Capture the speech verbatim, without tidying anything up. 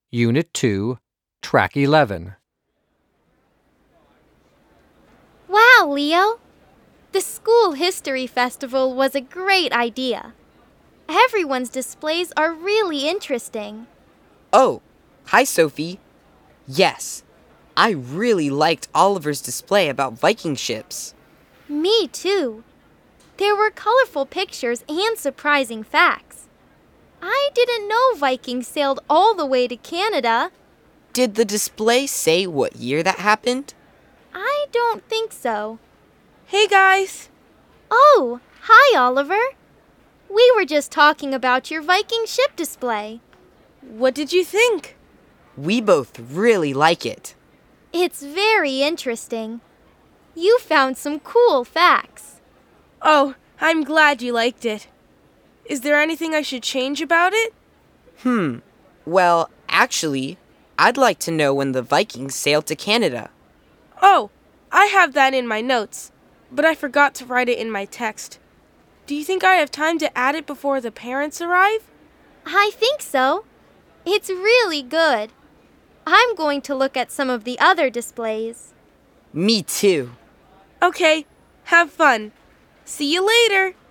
Unit two, Track eleven. Wow, Leo! The school history festival was a great idea. Everyone's displays are really interesting. Oh, hi, Sophie. Yes, I really liked Oliver's display about Viking ships. Me too. There were colorful pictures and surprising facts. I didn't know Vikings sailed all the way to Canada. Did the display say what year that happened? I don't think so. Hey, guys! Oh, hi, Oliver. We were just talking about your Viking ship display. What did you think? We both really like it. It's very interesting. You found some cool facts. Oh, I'm glad you liked it. Is there anything I should change about it? Hmm. Well, actually, I'd like to know when the Vikings sailed to Canada. Oh, I have that in my notes, but I forgot to write it in my text. Do you think I have time to add it before the parents arrive? I think so. It's really good. I'm going to look at some of the other displays. Me too. Okay, have fun. See you later.